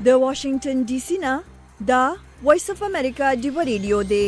د واشنگټن ډي سي نه دا وایس اف امریکا ډیو ریډیو دی.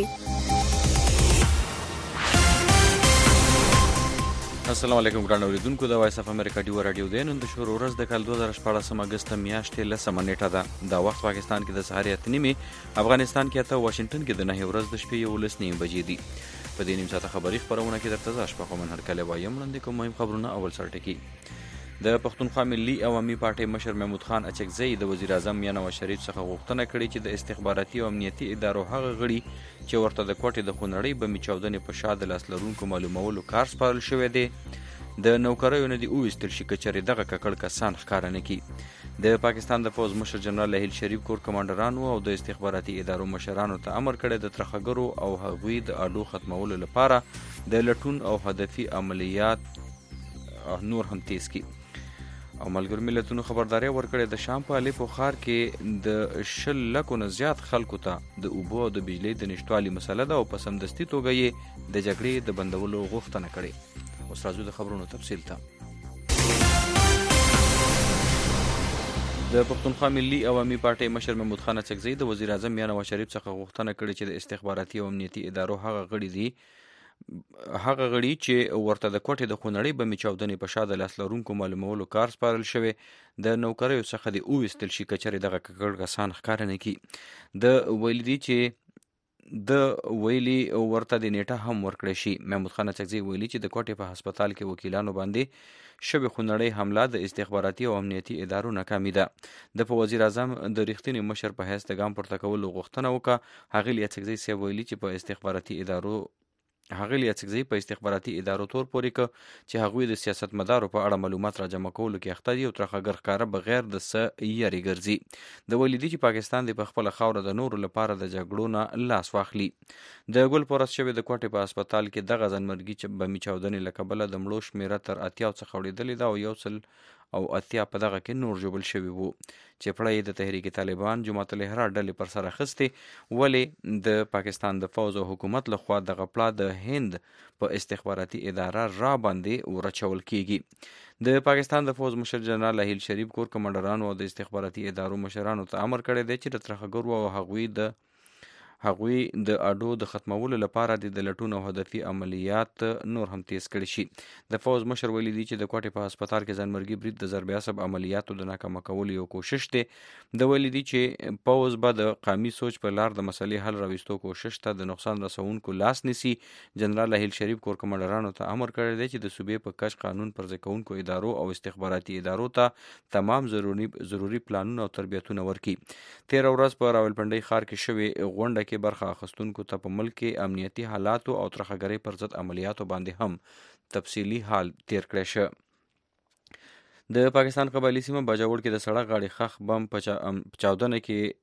السلام علیکم ګران اوریدونکو، د وایس اف امریکا ډیو رادیو دی. نن د شهر ورځ د کال 2014 اگست میاشتې 10 نیټه ده. دا وخت پاکستان کې د سهار 8:30، افغانستان کې اته، واشنگټن کې د 9 ورځ د شپې 11 بجې دي. په دې نیم ساعته خبري خبرونه کې درته زاش په کومن هر کله وایم وړاندې کوم مهم خبرونه. اول سرټکی د پښتونخوا ملي عوامي پارټۍ مشر محمود خان اچکزی د وزیر اعظم میاں نواز شریف څخه غوښتنه کړې چې د استخباراتي او امنیتي ادارو هغه غړي چې ورته د کوټې د خونړۍ بمي چاودنې په شا د لاس لرونکو معلومولو کار سپارل شوی دی، د نوکریو نه دی وویستل شي که چېرې دغه ککړ کسان ښکاره نه کړي. د پاکستان د پوځ مشر جنرال لهیل شریف کور کمانډرانو او د استخباراتي ادارو مشرانو ته امر کړی د ترخګرو او هغوی د اډو ختمولو لپاره د لټون او هدفي عملیات نور هم تیز کړي. او ملګرو ملتونو خبرداري ورکړې د شام په الیپو ښار کې د 10 لکو نه زیات خلکو ته د اوبو او د بجلۍ د نشتوالي مسله ده او په سمدستي توګه یې د جګړې د بندولو غوښتنه کړې. اوس راځو د خبرونو تفصیل ته. د پښتونخوا ملي عوامي پارټۍ مشر محمود خان اڅکزی د وزیر اعظم میاں نواز شریف څخه غوښتنه کړې چې د استخباراتي او امنیتي ادارو هغه غړي چې ورته د کوټې د خونړۍ بمي چاودنې په شا د لاس لرونکو معلومولو کار سپارل شوی د نوکریو څخه د وویستل شي که چېرې دغه ککړ کسان ښکاره نه کړي. د ویلي دي چې د ویلي ورته د نیټه هم ورکړی شي. محمود خان اڅکزی ویلي چې د کوټې په هسپتال کې وکیلانو باندې شوې خونړۍ حمله د استخباراتي او امنیتي ادارو ناکامي ده. د په وزیر اعظم د ریښتیني مشر په حیث د ګام پورته کولو غوښتنه وکړه. هغې اڅکزی صاحب ویلي چې په استخباراتي ادارو تور پورې که چې هغوی د سیاستمدارو په اړه معلومات را جمع کولو کې اخته دي او ترخګر ښکاره بغیر د څه یاري ګرځي. د ویلي دي چې پاکستان د په خپله خاوره د نورو لپاره د جګړو نه لاس واخلي. د ګل پورس شوې د کوټې په هسپتال کې دغه ځانمرګي بمي چاودنې له کبله د مړو شمېره تر 80 څخه اورېدلې ده او 180 په دغه کې نور ژوبل شوي وو چې پړه یې د تحریک طالبان جماعت الاحرار ډلې پر سر اخیستې. ولې د پاکستان د فوز او حکومت لخوا دغه پړه د هند په استخباراتي اداره را باندې ورچول کیږي. د پاکستان د فوز مشر جنرال لهیل شریف کور کمانډرانو او د استخباراتي ادارو مشرانو ته امر کړی دی چې د ترخګرو او هغوی د اډو د ختمولو لپاره د لټون او هدفي عملیات نور هم تیز کړي شي. د فوز مشر ویلي دي چې د کوټې په هسپتال کې ځانمرګي برید د ضرب عصب عملیاتو د ناکامه کولو یو کوشش دی. د ویلي دي چې پوز به د قامي سوچ په لار د مسلې حل راوستو کوشش ته د نقصان رسونکو لاس نیسي. جنرال لهیل شریف کور کمانډرانو ته امر کړی دی چې د صوبې په کچ قانون پرځای کوونکو ادارو او استخباراتي ادارو ته تمام ضروري پلانونه او تربیتونه ورکړي. 13 ورځ په راولپنډۍ ښار کې شوې غونډه کې برخه اخیستونکو ته په ملک کې امنیتي حالاتو او ترخګرۍ پر ضد عملیاتو باندې هم تفصیلي حال تیر کړی شه. د پاکستان قبایلي سیمه باجوړ کې د سړک غاړې ښخ بم په چاودنه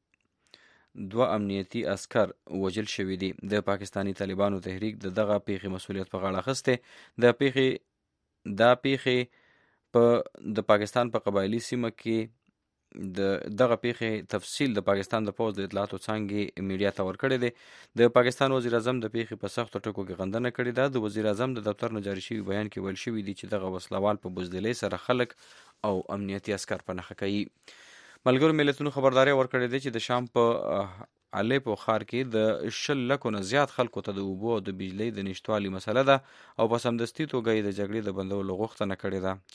کې 2 امنیتي عسکر وژل شوي دي. د پاکستانی طالبانو تحریک دغه پیښې مسؤلیت په غاړه اخیستی. دا پیښې په د پاکستان په قبایلي سیمه کې دغه پیښې تفصیل د پاکستان د پوځ د اطلاعاتو څانګې میډیا ته ورکړی دی. د پاکستان وزیر اعظم د پیښې په سختو ټکو کې غندنه کړې ده. د وزیر اعظم د دفتر نه جاري شوي بیان کې ویل شوي دي چې دغه وسلوال په بزدلۍ سره خلک او امنیتي عسکر په نښه کوي. ملګرو ملتونو خبرداری ورکړی دی چې د شام په الیپو ښار کې د 10 لکو نه زیات خلکو ته د اوبو او د بجلۍ د نشتوالي مسله ده او په سمدستي توګه یې د جګړې د بندولو غوښتنه کړې ده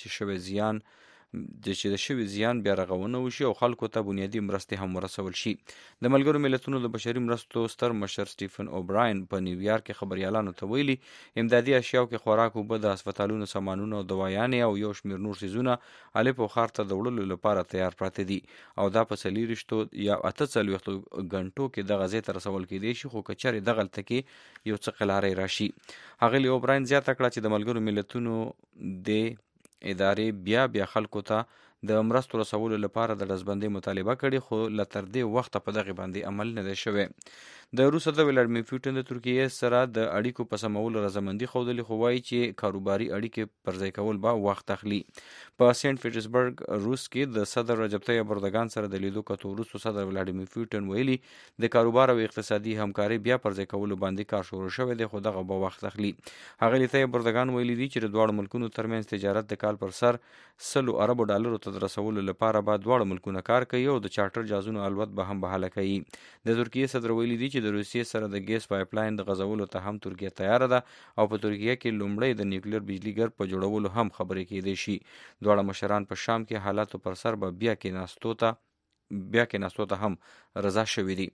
چې د شوي زیان بیا رغونه وشي او خلکو ته بنیادي مرستې هم ورسول شي. د ملګرو ملتونو د بشري مرستو ستر مشر سټیفن اوبراین په نیویارک کې خبریالانو ته ویلي امدادي اشیاو کې خوراک، اوبه، د هسپتالونو سامانونه او دوايانې او یو شمېر نور څیزونه الیپو ښار ته د وړلو لپاره تیار پراته دي او دا په 40 یا 48 غنټو کې دغه ځای ته رسول کېدی شي، خو که چېرې دغلته کې یو څه قلاری راشي. ښاغلي اوبراین زیاته کړه چې د ملګرو ملتونو د ادارې بیا خلکو ته د مرستو رسولو لپاره د ډزبندۍ مطالبه کړې، خو له تر دې وخته په دغې باندې عمل نه دی شوی. د روس صدر ولادیمیر پوټین د ترکیې سره د اړیکو په سمولو رضامندي ښودلې، خو وایي چې کاروباري اړیکې پر ځای کول به وخت اخلي. په سینټ پیټرزبرګ روس کې د صدر رجب طیب اردوګان سره د لیدو کتو وروسته صدر ولادیمیر پوټین ویلي د کاروبار او اقتصادي همکارۍ بیا پر ځای کولو باندې کار شروع شوی دی، خو دغه به وخت اخلي. ښاغلي طیب اردوګان ویلي دي چې د دواړو ملکونو ترمنځ تجارت د کال پر سر $100 ارب ته ته د رسولو لپاره به دواړه ملکونه کار کوي او د چارټر جهازونو الوت به هم بحاله کوي. د ترکیې صدر ویلي دي چې د روسیې سره د ګیس پایپ لاین د غځولو ته هم ترکیه تیاره ده او په ترکیه کې لومړی د نیوکلیر بجلی ګر په جوړولو هم خبرې کېدای شي. دواړه مشران په شام کې حالاتو پر سر به بیا کېناستو ته هم رضا شوي دي.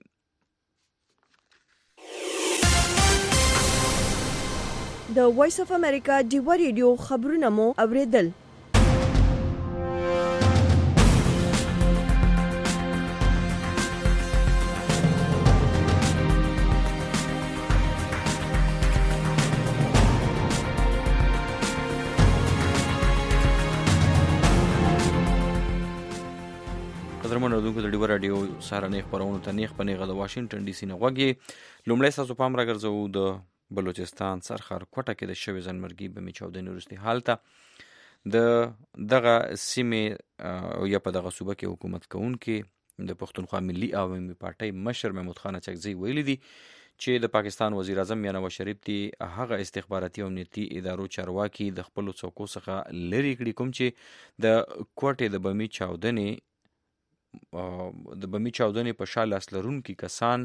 د وایس اف امریکا ډیوا ریډیو خبرونه مو اوریدل. قدرمن اورېدونکو د ډیوا راډیو سهارنۍ خپرونو ته نیغ په نیغه د واشنګټن ډي سي نه غوږ یې. لومړی ستاسو پام راګرځوو د بلوچستان سرخار کوټه کې د شوې ځانمرګي بمي چاودنې وروستي حال ته. د دغه سیمې یا په دغه صوبه کې حکومت کوونکي د پښتونخوا ملي عوامي پارټۍ مشر محمود خان اچکزي ویلي دي چې د پاکستان وزیر اعظم یا نواز شریف دي هغه استخباراتي او امنیتي ادارو چارواکي د خپلو څوکو څخه لرې کړي کوم چې د کوټې د بمي چاودنې په شا لاس لرونکي کسان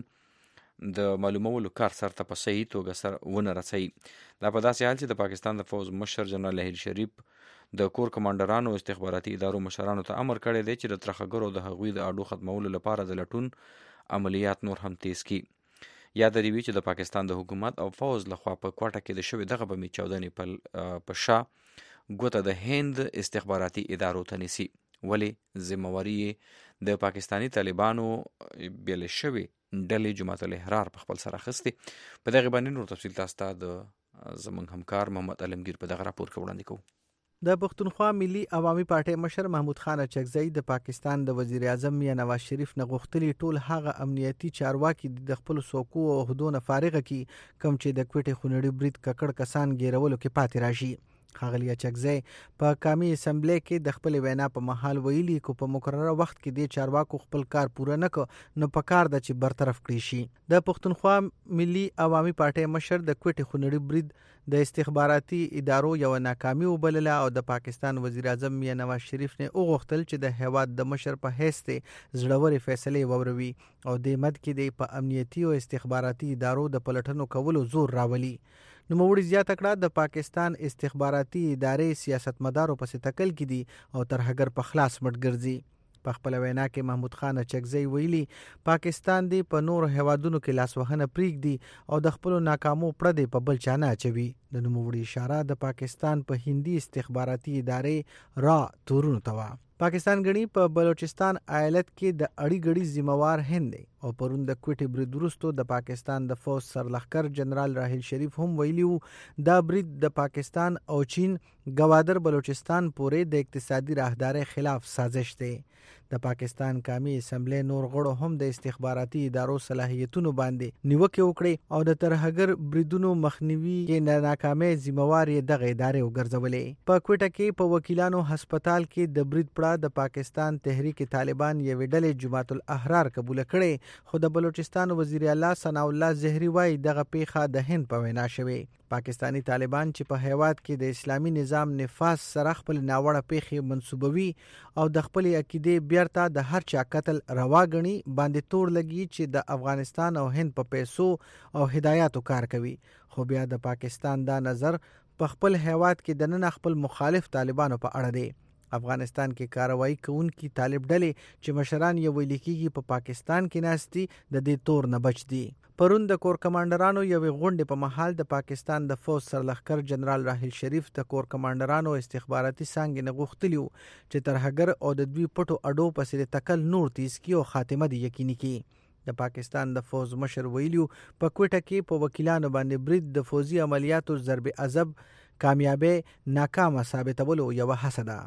د معلومولو کار سرته په صحیح توګه سر ونه رسوي. دا په داسې حال چې د پاکستان د فوز مشر جنرال لهیر شریف د کور کمانډرانو او استخباراتي ادارو مشرانو ته امر کړی دی چې د ترخګرو د هغوی د اډو ختمولو لپاره د لټون عملیات نور هم تیز کړي. یاد دې وي چې د پاکستان د حکومت او فوز لخوا په کوټه کې د شوې دغه بمي چاودنې په شا ګوته د هند استخباراتي ادارو ته نیسي. ولې ذمواري د پاکستانی طالبانو بیل شوی ډلې جماعت الاحرار په خپل سر اخیستې. په دغه باندې نور تفصیل تاسو ته د زموږ همکار محمد علمگیر په دغه راپور کې وړاندې کوو. د پښتونخوا ملي عوامي پارټۍ مشر محمود خان اچکزي د پاکستان د وزیر اعظم یا نواز شریف نه غوښتلي ټول هغه امنیتي چارواکي د خپل څوکو او عہدو نه فارغ کی کوم چې د کوټې خونړي برید ککړ کسان ګیرولو کې پاتې راشي. ښاغلي اچکزي په قومي اسمبلی کې د خپل وینا په محل ویلي کو په مقرره وخت کې د چارواکو خپل کار پوره نه کړ نو په کار د چې برطرف کړی شي. د پښتونخوا ملي عوامي پارټۍ مشر د کوټې خونړي برید د استخباراتي ادارو یو ناکامي وبلله او د پاکستان وزیر اعظم یا نواز شریف نه وغوښتل چې د هیواد د مشر په حیث زړورې فیصلې ووروي او د مد کې د امنیتي او استخباراتي ادارو د پلټنو کولو زور راولي. نو موړي زیاته کړه د پاکستان استخباراتي ادارې سیاستمدارو پسې تکل کې دي او تر هغه په خلاص مټ ګرځي. په خپل وینا کې محمود خان اچکزي ویلي پاکستان دی په نور هوادونو کې لاسوهنه پریږدي او د خپل ناکامو پړه دی په بل چانه اچوي. د نوموړي اشاره د پاکستان په هندي استخباراتي ادارې را تورونو ته و. پاکستان غني په بلوچستان ایالت کې د اړي غړي ذمہوار هند او پرون د کوټې برید وروسته د پاکستان د فوج سرلښکر جنرال راحیل شریف هم ویلیو دا برید د پاکستان او چین گوادر بلوچستان پورې د اقتصادي راهدارۍ خلاف سازش دی. د پاکستان قومي اسمبلی نور غړو هم د استخباراتي ادارو صلاحیتونو باندې نیوکه وکړي او د ترهګر بریدونو مخنیوي کې ناکامي ذمہوار یې دغه ادارې وګرځولې. په کوټه کې په وکیلانو هسپتال کې د برید پړه د پاکستان تحریک طالبان یو ډلې جماعت الاحرار قبول کړي خو د بلوچستان وزیر اعلی ثناء الله زهری وایي دغه پیښه د هند په وینا شوې. پاکستانی طالبان چې په هیواد کې د اسلامي نظام نفاذ سره خپل ناوړه پیښې منسوبوي او د خپل عقیدې بیرته د هر چا قتل روا ګڼي باندې تور لګي چې د افغانستان او هند په پیسو او هدایاتو کار کوي. خو بیا د پاکستان دا نظر په خپل هیواد کې د نن خپل مخالف طالبانو په اړه دی. افغانستان کې کاروایی کوونکي طالب ډلې چې مشران یې ویل کېږي په پاکستان کې ناستي د دې تور نه بچ دي. پرون د کور کمانډرانو یو غونډې په محل د پاکستان د فوج سرلښکر جنرال راحیل شریف د کور کمانډرانو استخباراتي څانګې نه غوښتلیو چې ترهګر او د دوی پټو اډو پسې تکل نور تیز کی او خاتمه دې یقیني کی. د پاکستان د فوج مشر ویلیو په کوټه کې په وکیلانو باندې برید د فوزي عملیاتو ضرب عذب کامیابی ناکامه ثابتولو یو هڅه ده.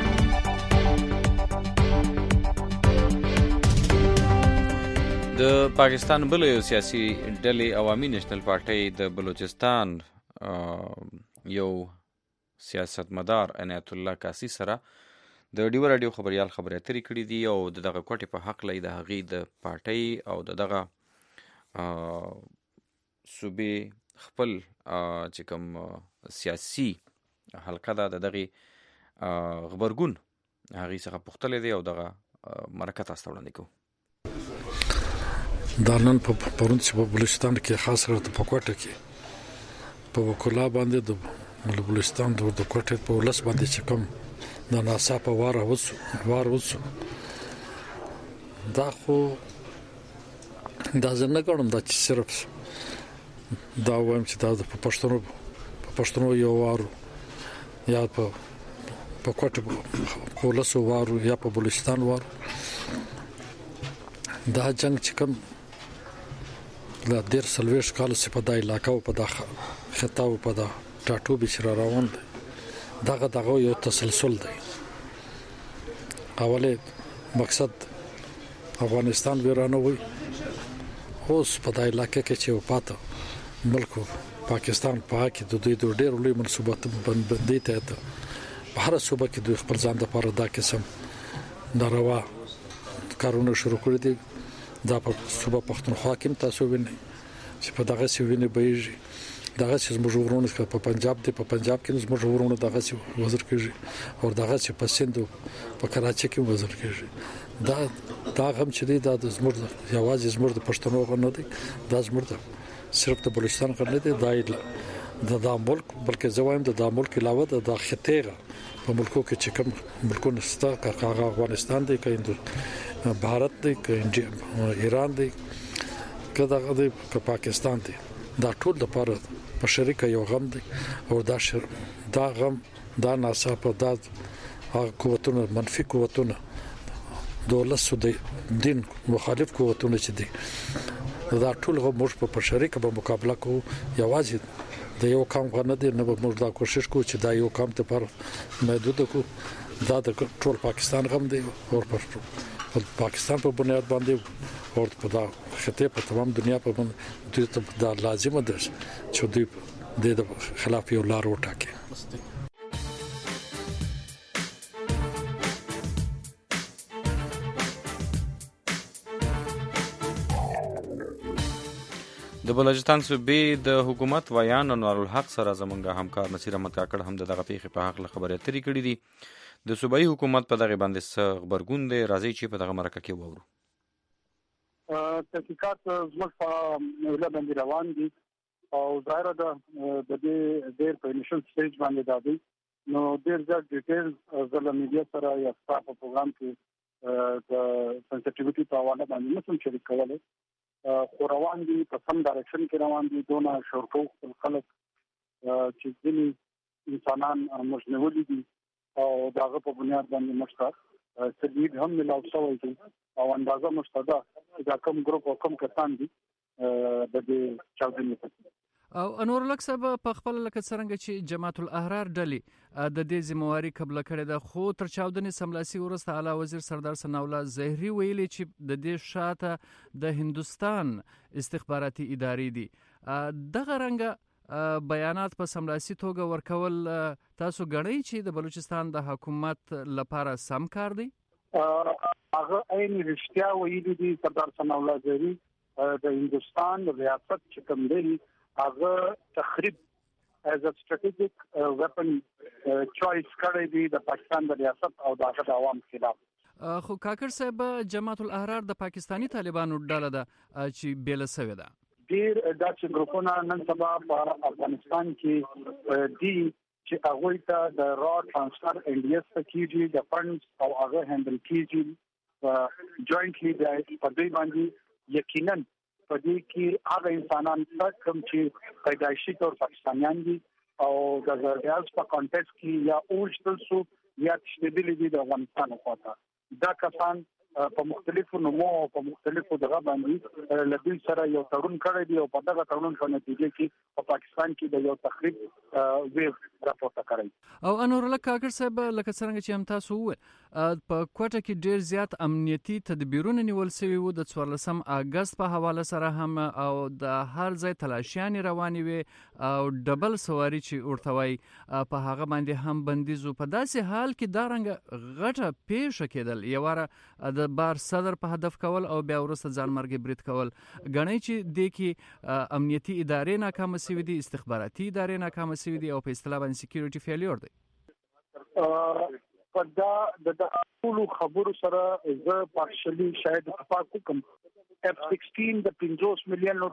د پاکستان بل یو سیاسي ډلې عوامي نېشنل پارټۍ د بلوچستان یو سیاستمدار عنایت الله کاسي سره د ډیو راډیو خبريال خبرې اترې کړې دي او دغه کوټې په حق لې د هغې د پارټۍ او دغه صوبې خپل چې کوم سیاسي حلقه ده د دغې غبرګون هغې څخه پوښتلی دی او دغه مرکه تاسو ته وړاندې کوو. دا نن په پرون چې په بلوچستان کې خاص کر په کوټه کې په وکلا باندې د بلوچستان د کوټه په ولس باندې چې کوم د ناڅاپه وار وڅ دا خو دا ځنه کوم دا چې صرف دا وایم چې دا په پښتنو یو وار یا په کوټه په ولس وار یا په بلوچستان وار دا جنگ چې کوم د ډیر سلويش کال څخه په دای علاقې او په داخله خطاو په دا ټاټو بشرا روان دي دغه یو تسلسل دی. اوله مقصد افغانستان ویرانه وي اوس په دای علاقې کې چې پاته ملک پاکستان په کې د دوی ډېر لوی منصوبات بندي ته په هر صوبه کې دوی خپل ځان د لپاره دا قسم ناروا کارونه شروع کړی دي. دا په صوبه پښتونخوا کې تاسو وینئ چې په دغه سیوینه بهیږي دغه چې زموږ ورونه په پنجاب دی په پنجاب کې زموږ ورونه دغه چې وزیر کېږي او دغه چې په سند په کراچي کې وزیر کېږي دا هم چې دی دا زموږ یوازې زموږ د پښتنو غو نه دی دا زموږ صرف د بلوچستان غو نه دی دا ملک بلکې زوایم د ملک علاوه د خطیغه په ملکو کې چې کوم ملکونه ستا کاغه افغانستان دی که بھارت دی که ایران دی که دغه پاکستان دی دا ټول د لپاره په شریکه یو غم دی او دا غم دا ناڅاپه دا قوتونه منفي قوتونه دولت سود دین مخالف قوتونه چې دي دا ټول غو موږ په شریکه به مقابله کوو یوازې د یو کام غنه دي نه موږ دا کوشش کوو چې دا یو کام ته پر محدود کو دا د ټول پاکستان غم دی او په پاکستان په بنیاد باندې او په دا خطه په تمام دنیا په باندې دوی ته دا لازمه ده چې دوی د خلاف یو لار وټاکي. د بلوچستان صوبې د حکومت ویان انوار الحق سره زمونږ همکار نصیر احمد کاکړ هم دغه پیښې په حق خبرې اترې کړې دي. د صوبایي حکومت په دغه باندې خبرګون دی راځي چې په دغه مرکه کې وورو. تحقیقات زموږ په ویله باندې روان دي او ظاهره ده د دې ډېر په انیشل سټیج باندې دی نو ډېر ځکه ډیټیلز زله میډیا سره یا په پروګرام کې د سنسټیویټي په حواله باندې نشم شریک کولای خو روان دي په سم ډایرکشن کې روان دي دونه شورکو خلک چې ځینې انسانان مجنولي دي او داغه په بنیاد باندې مشتاق تدید هم ملاو شوی دي او اندازه مشتاده دا کوم ګروپ او کوم کسان دي د دې چاودنې او انور الحق صاحب په خپل لکه څنګه چې جماعت الاحرار ډلې د دې ذمہواری قبل کړې ده خو تر چاودنې سملاسي ورسته اعلی وزیر سردار ثناء الله زهري ویلي چې د دې شاته د هندستان استخباراتي ادارې دي دغه رنګ بیانات په سملاسي توګه ورکول تاسو غنئ چې د بلوچستان د حکومت لپاره سم کار دی؟ هغه عین رښتیا ویلي دي سردار ثناء الله زهري د هندستان ریاست چې کوم دی هغه تخریب as a strategic weapon choice کړی دی د پاکستان د ریاست او د عوام خلاف. خو کاکړ صاحب جماعت الاحرار د پاکستانی طالبانو ډله ده چې بیل سوی ده. ډیر داسې ګروپونه نن سبا په افغانستان کې دي چې هغه ته د را ټرانسفر انډیس کېږي د فندز او هغه هندل کېږي جوائنټلی د پدوی باندې یقینا په دې کې هغه انسانان کوم چې پیدایشي تور پاکستانیان دي او د ریاض په کانټیکس کې یا اوجتل سو یا تشدیدلی دي د افغانستان خواته دا کسان په مختلفو نمو او په مختلفو دغه باندې لدی سره یو تړون کړی دی او په دغه تړون په نتیجه کې په پاکستان کې د یو تخریب ویو راپورته کړی. او انور الله کاکړ صاحب لکه څنګه چې هم تاسو وویل په کوټه کې ډیر زیات امنیتي تدبیرونه نیول شوي وو د 14 اگست په حواله سره هم او د هر ځای تلاشیانې روانې وي او ډبل سواری چې ورته وایي په هغه باندې هم بندیز و. په داسې حال کې دا رنګه غټه پیښه کېدل یو واره د بار صدر په هدف کول او بیا وروسته ځان مرګ برید کول ګڼئ چې دې کې امنیتي ادارې ناکامه شوي دي، استخباراتي ادارې ناکامه شوي دي او په اصطلاح باندې سکیورټي فیلیر دی. په د ټولو خبرو سره زه پارشلی شاید اتفاق وکم. F-16 د $50 مليون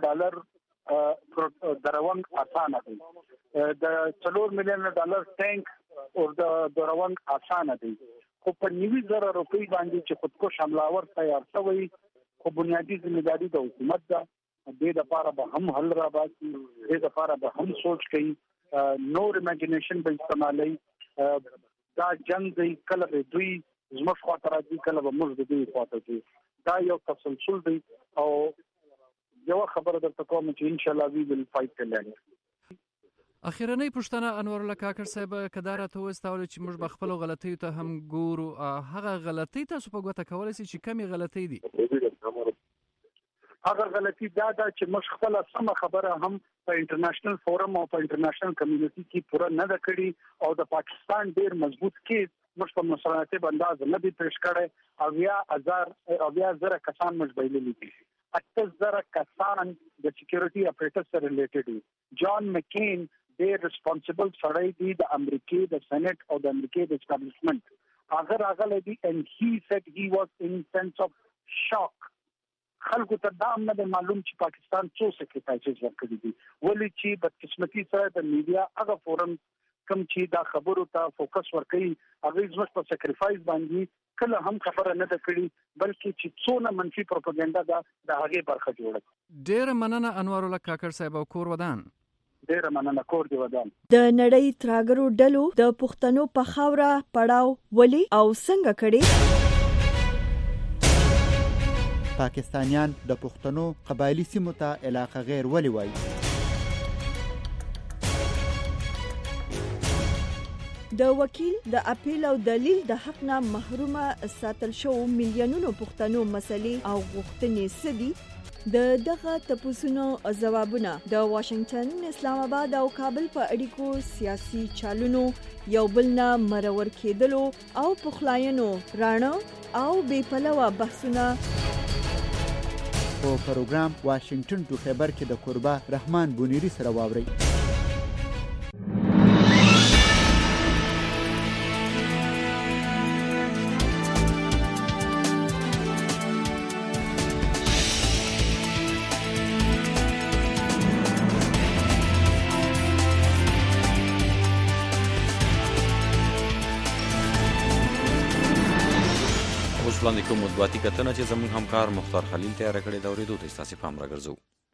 دروند اسانه دی، د $4 مليون ټانک او د دروند اسانه دی، خو په 90,000 روپۍ باندې چې خودکش حملاور تیار شوی خو بنیادی ذمہداری د حکومت ده. د لپاره به هم حل را باسي، د لپاره به هم سوچ کوي، نور ایمیجینیشن به استعمالي. دا جنگ دی کله به دوی زموږ خواته راځي کله به موږ د دوی خواته ځو. دا یو تسلسل دی او یو خبره درته کوم چې ان شاء الله وی ویل فایټ ټل. اخیرنۍ پوښتنه انور الله کاکړ صاحب که دا راته وستاول چې موږ به خپلو غلطیو ته هم ګورو، هغه غلطۍ تاسو په ګوته کولی شئ چې کمې غلطۍ دي؟ هغه غلطي دا ده چې موږ خپل سم خبره هم په انټرنیشنل فورم او په انټرنیشنل کمیونټي کې پوره نه ده کړې او د پاکستان ډیر مضبوط کې موږ په مسلمانته انداز نه دی پیش کړی. 80,000 کسان موږ بایللي دي، 80,000 کسان د سکیورټي اپریټر سره ریلیټډ دي. جان مکین ډیر ریسپانسیبل سړی دی د امریکای د سېنات او د امریکای د اسټابلیشمنت. هغه راغلی دی and he said he was in sense of shock. خلکو ته دا هم نه معلوم چې پاکستان څو سکریفایسز ورکړي دي، ولې چې بدقسمتي سره د میډیا هغه فورم کوم چې دا خبرو ته فوکس ورکړي هغه زموږ په سکریفایس باندې کله هم خبره نه ده کړې، بلکې چې څونه منفي پروپاګاندا ده د هغه برخه جوړه. ډېر مننه انور الله کاکړ صاحب او کور ودان. ډېر مننه کور دی ودان. د نړۍ تراګرو ډلو د پښتنو په خاوره پړاو ولي او څنګه کړي؟ پاکستانیان د پښتنو قبایلی سیمو ته علاقه غیر ولي وایي؟ د وکیل د اپیل او دلیل د حق نه محرومه ساتل شو میلیونونو پښتنو مسلې او غوښتنې سدي. د دغه تپوسونو جوابونه د واشنگټن، اسلام آباد او کابل په اړیکو سیاسي چالونو یو بل نه مرور کېدلو او پخلاینو رانه او بې پلوه بحثونه په پروګرام واشنگټن ټو خیبر کې د قربا رحمان بونیری سره واوري. وړاندې کوم مطبوعاتي کتنه چې زموږ همکار مختار خلیل تیار کړې دا ورېدو ته ستاسو پام راګرځو.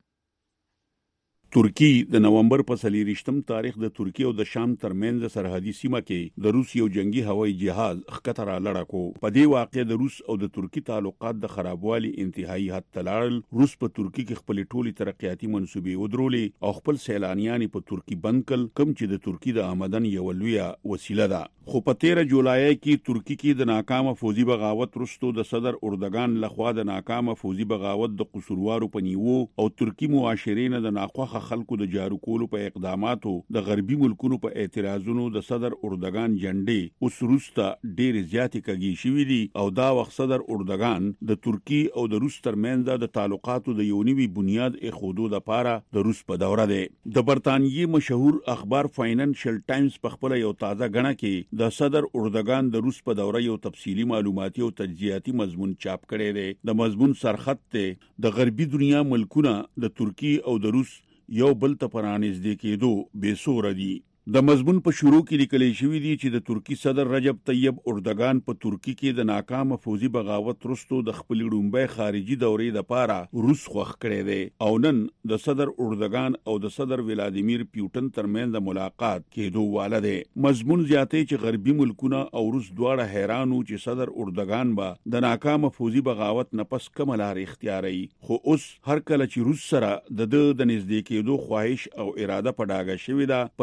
ترکی د نومبر په 23 تاریخ د ترکی او د شام ترمنځ سرحدي سیمه کې د روس یو جنگي هوایي جهاز ښکته را لړه کو. په دې واقعې د روس او د ترکی تعلقات د خرابوالي انتهایی حد ته لاړل. روس په ترکی کې خپل ټولي ترقیاتي منسوبې ودرولې او خپل سیلانیان په ترکی بند کړل، کوم چې د ترکی د آمدن یو لویه وسیله ده. خو په 13 جولای کې ترکی کې د ناکامه فوزي بغاوت وروسته د صدر اردوغان لخوا د ناکامه فوزي بغاوت د قصوروارو په نیوو او ترکی معاشرین د ناخوخه خلکو د جارو کولو په اقداماتو د غربي ملکونو په اعتراضونو د صدر اردوغان جنډې اوس وروسته ډېر زیاتې کږې شوې دي او دا وخت صدر اردوغان د ترکی او د روس ترمنځ د تعلقاتو د یو نوي بنیاد ایښودو لپاره د روس په دوره دی. د برتانیې مشهور اخبار فاینانشل ټایمز په خپل یو تازه غڼه کې د صدر اردوغان د روس په دوره یو تفصیلی معلوماتي او تجزیاتي مضمون چاپ کړی دی. د مضمون سرخط ته د غربي دنیا ملکونه د ترکی او د روس یو بل ته پرانیزدې کېدو بې سوره دي. د مضمون په شروع کې لیکل شوی دی چې د ترکی صدر رجب طیب اردوغان په ترکی کې د ناکامه فوزي بغاوت وروسته د خپل لومړی خارجي دورې لپاره روس خوښ کړی دی او نن د صدر اردوغان او د صدر ولادیمیر پیوټن ترمنځ د ملاقات کېدو واله دی. مضمون زیاتې چې غربي ملکونه او روس دواړه حیرانو چې صدر اردوغان به د ناکامه فوزي بغاوت نه پس کومه لار اختیاروي، خو اوس هر کله چې روس سره د نږدې کېدو خواهش او اراده په ډاګه شوې ده، په دې سبب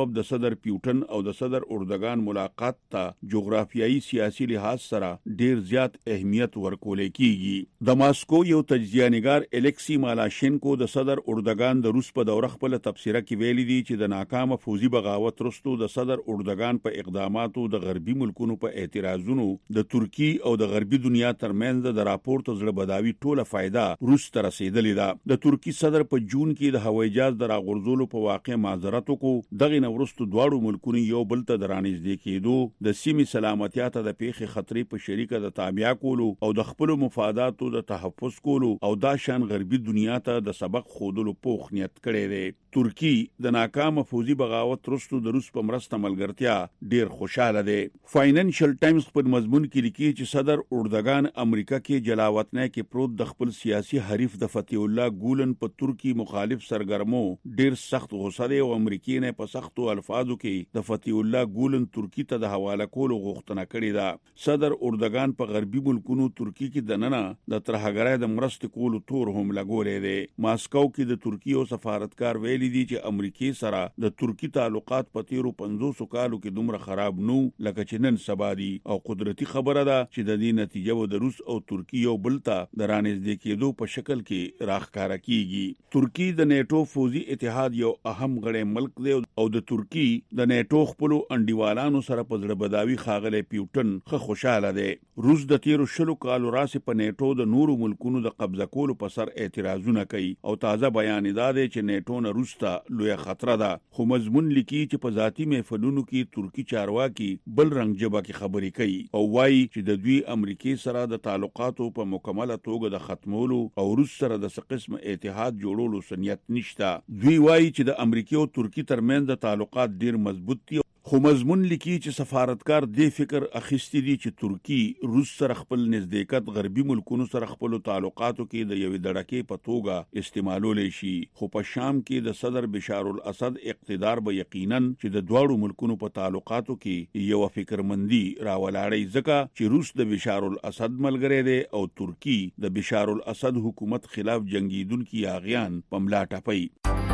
سبب د صدر پیوټن او د صدر اردوغان ملاقات ته جغرافیایي سیاسي لحاظ سره ډیر زیات اهمیت ورکول کیږي د ماسکو یو تجزیه‌نګار الکسی مالاشینکو د صدر اردوغان د روس په دوره خپل تفسیره کې ویلي دي چې د ناکامه فوزي بغاوت وروسته د صدر اردوغان په اقداماتو د غربي ملکونو په اعتراضونو د ترکی او د غربي دنیا ترمنځ د راپورټ زړه بداوي ټوله فائدہ روس ته رسیدلې ده د ترکی صدر په جون کې د هوایي جهاز د راغورځولو په واقع معذرت وکړو دغه نورستو دواړو ملکونو یو بل ته درانځدې کېدو د سیمې سلامتیا ته د پیښې خطرې په شریکه د تابع کولو او د خپل مفاداتو د تحفظ کولو او دا شان غربي دنیا ته د سبق خودلو پوخ نیت کړی دی ترکی د ناکامه فوزي بغاوت وروسته د روس په مرسته ملګرتیا ډیر خوشاله دی فاینانشل ټایمز په مضمون کې لیکي چې صدر اردوغان امریکا کې جلاوطن کې پروت د خپل سیاسي حریف د فتح الله ګولن په ترکی مخالف سرګرمو ډیر سخت غوسه دی او امریکای نه په سختو الفاظو کې د فتح الله ګولن ترکی ته د حواله کولو غوښتنه کړې ده صدر اردوغان په غربي ملکونو ترکی کې د نننه د ترهګرۍ د مرستې کولو تور هم لګولې دی ماسکو کې د ترکی او سفارتکار ویلي دي چې امریکای سره د ترکی تعلقات په تیرو 500 کالو کې دومره خراب نو لکه چې نن سبا دي او قدرتي خبره ده چې د دې نتیجه د روس او ترکی یو بل ته د رانږدې کېدو په شکل کې راښکاره کیږي ترکی د نیټو فوزي اتحاد یو اهم غړی ملک دی او د ترکی د نیټو خپل انډیوالانو سره په زړه بداوي خاغله پیوټن خو خوشاله دی روس د تیرو شلو کالو راسي په نیټو د نورو ملکونو د قبضه کولو په سر اعتراضونه کوي او تازه بیان دی چې نیټو نه روس ته لوی خطر ده خو مضمون لیکي چې په ذاتی محفلونو کې ترکی چارواکي بل رنگ جبا کې خبرې کوي او وایي چې د دوی امریکای سره د تعلقاتو په مکمله توګه د ختمولو او روس سره د قسم اتحاد جوړولو سنیت نشته دوی وایي چې د امریکای او ترکی ترمنځ د تعلقات ډیر مضبوط دي خو مضمون لیکي چې سفارتکار دې فکر اخیستی دي چې ترکی روس سره خپل نزدېکت غربي ملکونو سره خپل تعلقاتو کې د یوې دړکې په توګه استعمالول شي خو په شام کې د صدر بشار الاسد اقتدار به یقینا چې د دواړو ملکونو په تعلقاتو کې یو فکرمندي راولاړی ځکه چې روس د بشار الاسد ملګری دی او ترکی د بشار الاسد حکومت خلاف جنگیدونکو یاغیان په ملا ټپي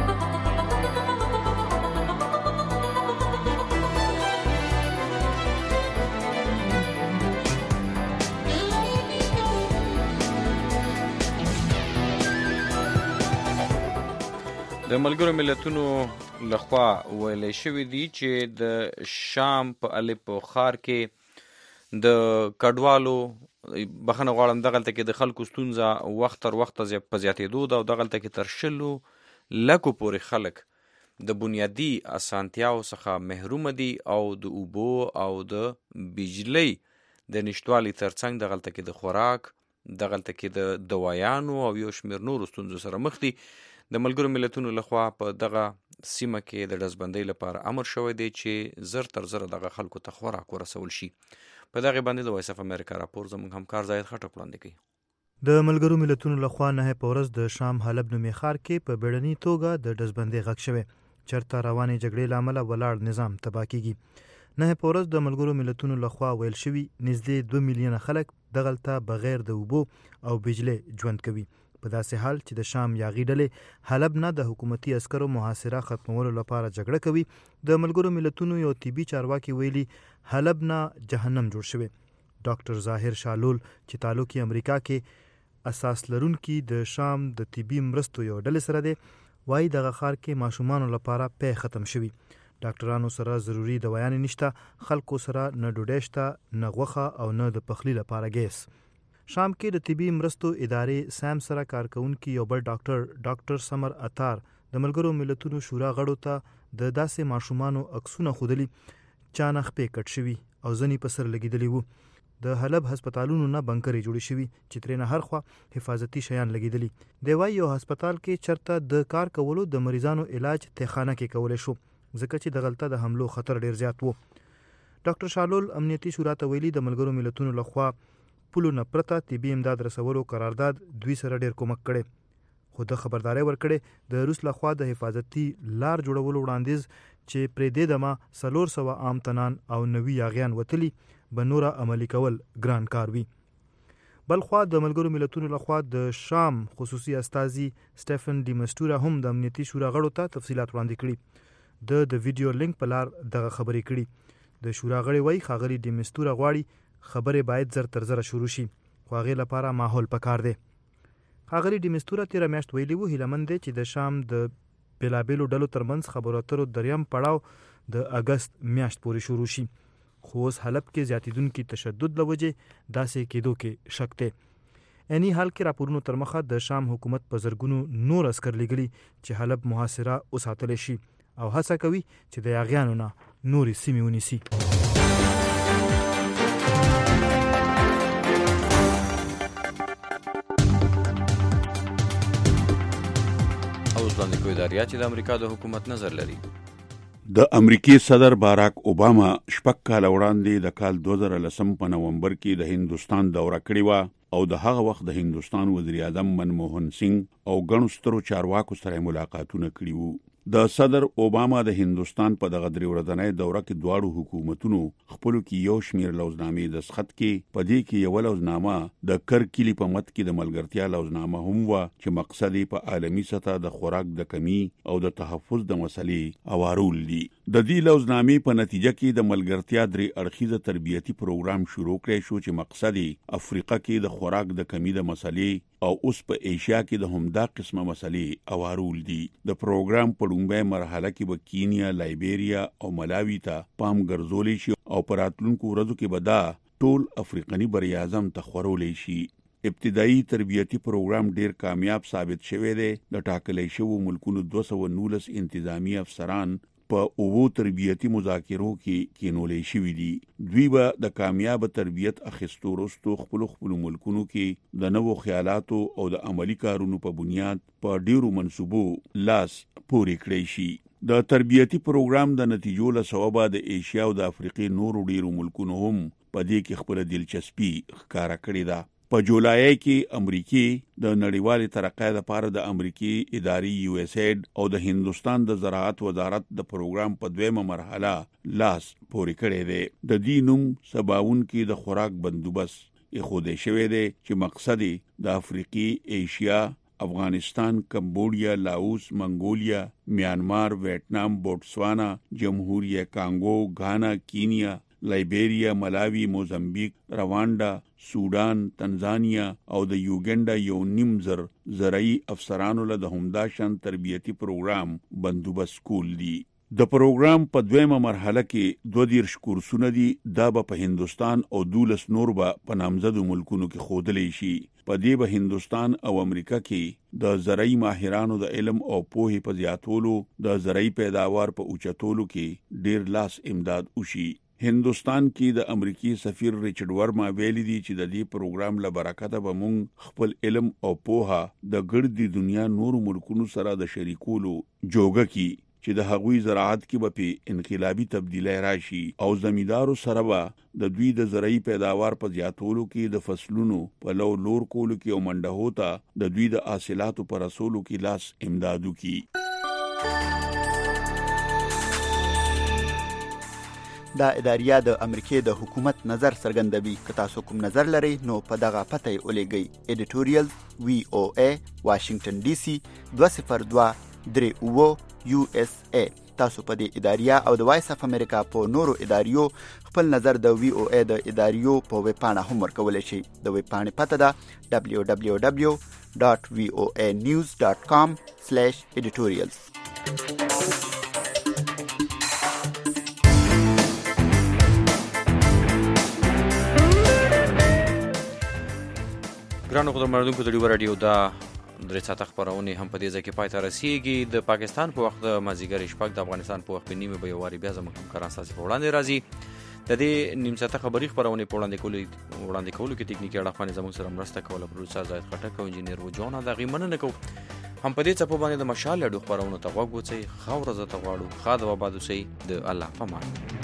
د ملګرو ملتونو لخوا ویل شوی دی چې د شام په الیپو ښار کې د کډوالو بخنه غواړم دغلته کې د خلکو ستونزه وخت تر وخت په زیاتېدو ده او دغلته کې تر 100 لکو پورې خلک د بنیادی اسانتیاو څخه محروم دي او د اوبو او د بجلی د نشټوالي ترڅنګ دغلته کې د خوراک دغلته کې د دوايانو او یو شمېر نورو ستونزو سره مخ دي د ملګرو ملتونو لخوا په دغه سیمه کې د ډزبندۍ لپاره امر شوی دی چې زر تر زر دغه خلکو ته خوراک ورسول شي په دغه باندې د وایس اف امریکا راپور زموږ همکار زاید خټک وړاندې کوي د ملګرو ملتونو لخوا نه په ورځ د شام حلب نومي ښار کې په بیړني توګه د ډزبندۍ غږ شوی چرته روانې جګړې لامل ولاړ نظام تباه کیږي نه په ورځ د ملګرو ملتونو لخوا ویل شوی نږدې 2 میلیونه خلک دغلته بغیر د اوبو او بجلی ژوند کوي په داسې حال چې د شام یاغي ډلې حلب نه د حکومتي عسکرو محاصره ختمولو لپاره جګړه کوي د ملګرو ملتونو یو طبي چارواکي ویلي حلب نه جهنم جوړ شوی ډاکټر ظاهر شالول چې تعلق امریکا کې اساس لرونکي د شام د طبي مرستو یو ډلې سره دی وایي دغه ښار کې ماشومانو لپاره پی ختم شوی ډاکټرانو سره ضروری دوايانې نشته خلکو سره نه ډوډۍ شته نه غوښه او نه د پخلي لپاره ګیس شام کې د طبي مرستو ادارې سام سره کارکونکي یو بل ډاکټر سمر اتار د ملګرو ملتونو شورا غړو ته د داسې ماشومانو عکسونه خودلی چانه خپې کټ شوي او ځنې په سر لګېدلی وو د حلب هسپتالونو نه بنکرې جوړې شوي چې ترې هر خوا حفاظتي شیان لګېدلي دی وایي یو هسپتال کې چرته د کار کولو د مریضانو علاج تخانه کې کولی شو ځکه چې دغلته د حملو خطر ډیر زیات وو ډاکټر شالول امنیتي شورا ته ویلي د ملګرو ملتونو لخوا پولو نه پرته طبي امداد رسولو قرارداد دوی سره ډیر کومک کړي خو د خبرداري ورکړي د روس لخوا د حفاظتي لار جوړولو وړاندیز چې پرې د دمه 400 عام تنان او 90 یاغیان وتلی بنورا عملی کول ګران کار وی بلخوا د ملګرو ملتونو لخوا د شام خصوصي استازي سټيفن ډي مستورا هم د امنیتي شورا غړو ته تفصيلات وړاندې کړي د ویډیو لینک په لار دغه خبرې کړي د شورا غړي وایي ښاغلي ډي مستوره غواړي خبرې باید زر تر زره شروع شي خو هغې لپاره ماحول پکار دی. ښاغلي ډي مستوره تېره میاشت ویلي وو هیلهمند دی چې د شام د بېلابېلو ډلو ترمنځ خبرو اترو دریم پړاو د اګست میاشت پورې شروع شي خو اوس حلب کې زیاتېدونکي تشدد له وجې داسې کېدو کې شک دی. اني حال کې راپورونو تر مخه د شام حکومت په زرګونو نور عسکر لګلي چې حلب محاصره وساتلی شي او هڅه کوي چې د یاغیانو نه نورې سیمې ونیسي. اوس باندې کوي داریا چې د امریکا د حکومت نظر لري. د امریکای صدر باراک اوباما شپږ کال وړاندې د کال 2010 په نومبر کې د هندستان دوره کړې و او د هغه وخت د هندستان وزیر اعظم منموهن سنگ او ګڼو سترو چارواکو سره ملاقاتونه کړي وو. د صدر اوباما د هندستان په دغه درې ورځنۍ دوره کې دواړو حکومتونو خپلو کې یو شمېر لوزنامې دستخط کې په دې کې یو لوزنامه د کرکلی په مت کې د ملګرتیا لوزنامه هم و چې مقصد یې په عالمي سطح د خوراک د کمی او د تحفظ د مسلې اوارول دي. د دې لوزنامې په نتیجه کې د ملګرتیا درې اړخیزه تربیتی پروګرام شروع کړی شو چې مقصد یې افریقا کې د خوراک د کمی د مسلې او اوس په ایشیا کې د همدا قسمه مسلې اوارول دي. د پروګرام په لومړۍ مرحله کې به کینیا، لایبیریا او ملاوي ته پام ګرځولی شي او په راتلونکو ورځو کې به دا ټول افریقني بریاعظم ته خورولی شي. ابتدایي تربیتی پروګرام ډیر کامیاب ثابت شوی دی. د ټاکلی شوو ملکونو 219 انتظامی افسران په اوو تربیتی مذاکرو کې کینولې شوي دي. دوی به د کامیاب تربیت اخیستو وروسته خپلو ملکونو کې د نوو خیالاتو او د عملی کارونو په بنیاد په ډیرو منصوبو لاس پورې کړی شي. د تربیتی پروګرام د نتیجو له سببه د ایشیا او د افریقې نورو ډیرو ملکونو هم په دې کې خپل دلچسپي ښکاره کړې ده. په جولای کې امریکای د نړیوالې ترقۍ لپاره د امریکای اداري USAID او د هندستان د زراعت وزارت د پروګرام په دویمه مرحله لاس پورې کړی دی. د دې نوم سباون کې د خوراک بندوبست یې شوی دی چې مقصد د افریقي، ایشیا، افغانستان، کمبودیا، لاوس، منګولیا، میانمار، ویتنام، بوتسوانا، جمهوریه کانګو، غانا، کینیا، لایبیریا، ملاوی، موزمبیک، روانډا، سودان، تنزانیا او د یوګنډا یو نیم زرعي افسرانو له د همدا شان تربیتی پروګرام بندوبست کول دي. د پروګرام په دویمه مرحله کې 22 کورسونه دي. دا به په هندستان او 12 نور به په نامزدو ملکونو کې ښودلی شي. په دې به هندستان او امریکا کې د زرعي ماهرانو د علم او پوهې په زیاتولو، د زرعي پیداوار په اوچتولو کې ډیر لاس امداد وشي. هندستان کې د امریکای سفیر ریچارډ ورما ویلي دي چې د دې پروګرام له برکته به موږ خپل علم او پوهه د ګردي دنیا نورو ملکونو سره د شریکولو جوګه کی چې د هغوی زراعت کې به په انقلابي تبدیلی راشي او زمیندارو سره به د دوی د زرعي پیداوار په زیاتولو کې د فصلونو په لور کولو کې او منډهو ته د دوی د حاصلاتو پر رسولو کې لاس امدادو کی. دا اداریه د امریکای د حکومت نظر څرګندوي. که تاسو کوم نظر لرئ نو په دغه پته یې ولیږئ. ایډیټوریال VOA واشنگټن DC 20238 USA. تاسو په دې اداریه او د وایس اف امریکا په نورو اداریو خپل نظر د VOA د اداریو په ویب پاڼه هم ورکولی شئ. د ویب پاڼې پته ده www.voanews.com/editorials. ګرانو خدمتونکو د ډیو رادیو دا درې ساعته خبرونه هم په دې ځای کې پای ته رسیږي. د پاکستان په وخت د مازیګر شپږ، د افغانستان په وخت په نیمه به یو واري بیا زموږ همکاران ستاسو په وړاندې راځي. د دې نیم ساعته خبري خبرونه په وړاندې کولو کې تکنیکی اړخ باندې زموږ سره مرسته کوله پروډوسر زاید خټک او انجینیر وجونه. دا غیمنه نکو هم په دې څپو باندې د مشال ډو خبرونه ته غوږ وڅي. خاور زته غواړو خاده و بادو سي د الله په امان.